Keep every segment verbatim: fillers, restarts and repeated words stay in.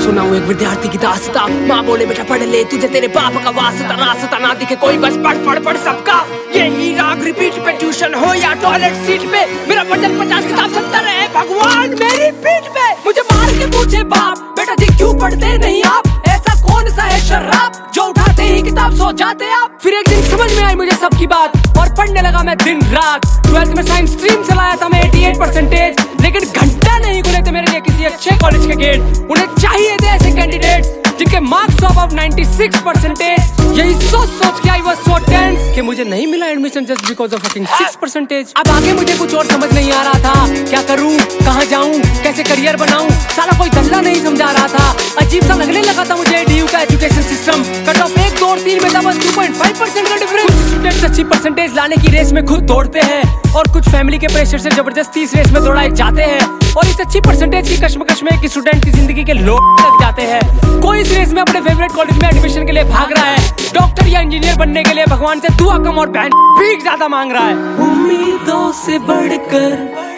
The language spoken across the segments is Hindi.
सुनाऊं एक विद्यार्थी की दास्तां। माँ बोले बेटा पढ़ ले, तुझे तेरे बाप का वास्ता, रास्ता ना दिखे कोई बस पढ़ पढ़ पढ़ सबका यही राग रिपीट पे, ट्यूशन हो या टॉयलेट सीट पे। मेरा वजन पचास किताब सत्तर है, भगवान मेरी पीठ पे। मुझे मार के पूछे बाप, बेटा जी क्यों पढ़ते नहीं आप, ऐसा कौन सा है शराब जो उठाते ही किताब सो जाते आप। फिर एक दिन समझ में आई मुझे सबकी बात और पढ़ने लगा मैं दिन रात। ट्वेल्थ में साइंस स्ट्रीम से लाया था मैं अठासी परसेंटेज, लेकिन घंटा नहीं खुले थे मेरे लिए किसी अच्छे कॉलेज के गेट। उन्हें चाहिए थे ऐसे कैंडिडेट्स जिनके मार्क्स अबव छियानवे परसेंटेज। यही सोच सोच के आई वाज सो टेंस कि मुझे नहीं मिला admission just because of fucking six percentage. अब आगे मुझे कुछ और समझ नहीं आ रहा था, क्या करूं, कहां जाऊं, कैसे करियर बनाऊं, साला कोई दल्ला नहीं समझा रहा था। अजीब सा लगने लगा था मुझे डीयू का एजुकेशन सिस्टम। कट ऑफ एक दो और तीन में था बस दो पॉइंट पाँच परसेंट का डिफरेंस। कुछ स्टूडेंट्स अच्छी परसेंटेज लाने की रेस में खुद दौड़ते हैं और कुछ फैमिली के प्रेशर से जबरदस्ती इस रेस में दौड़ाए जाते हैं, और इस अच्छी परसेंटेज की कश्मकश में एक स्टूडेंट की जिंदगी के लोग लग जाते हैं। कोई इस रेस में अपने फेवरेट कॉलेज में एडमिशन के लिए भाग रहा है, डॉक्टर या इंजीनियर बनने के लिए भगवान से दुआ कम और बहन भीख ज्यादा मांग रहा है। उम्मीदों से बढ़कर,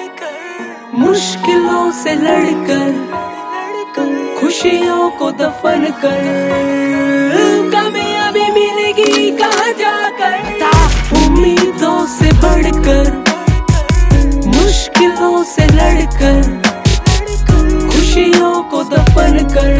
मुश्किलों से लड़कर, खुशियों को दफन कर, कामयाबी मिलेगी कहाँ जाकर। उम्मीदों से बढ़कर, मुश्किलों से लड़कर, खुशियों को दफन कर,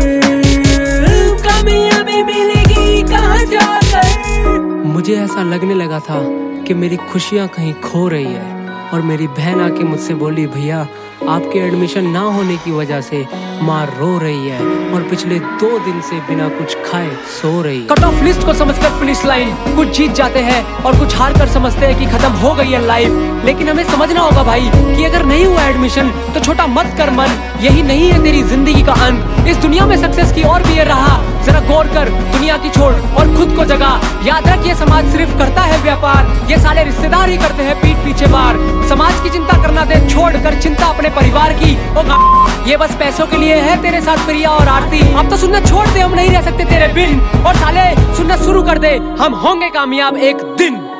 कामयाबी मिलेगी कहाँ जाकर। मुझे ऐसा लगने लगा था कि मेरी खुशियाँ कहीं खो रही है, और मेरी बहन आके मुझसे बोली भैया आपके एडमिशन ना होने की वजह से माँ रो रही है और पिछले दो दिन से बिना कुछ खाए सो रही है। कट ऑफ लिस्ट को समझकर फिनिश लाइन, कुछ जीत जाते हैं और कुछ हार कर समझते हैं कि खत्म हो गई है लाइफ। लेकिन हमें समझना होगा भाई कि अगर नहीं हुआ एडमिशन तो छोटा मत कर मन, यही नहीं है तेरी जिंदगी का अंत। इस दुनिया में सक्सेस की और भी ये रहा, जरा गौर कर, दुनिया की छोड़ और खुद को जगा। याद रख ये समाज सिर्फ करता है व्यापार, ये साले रिश्तेदार ही करते हैं पीठ पीछे वार। समाज की चिंता करना दे छोड़ कर चिंता अपने परिवार की। ओ ये बस पैसों के लिए है तेरे साथ प्रिया और आरती। अब तो सुनना छोड़ दे, हम नहीं रह सकते तेरे बिन। और साले सुनना शुरू कर दे, हम होंगे कामयाब एक दिन।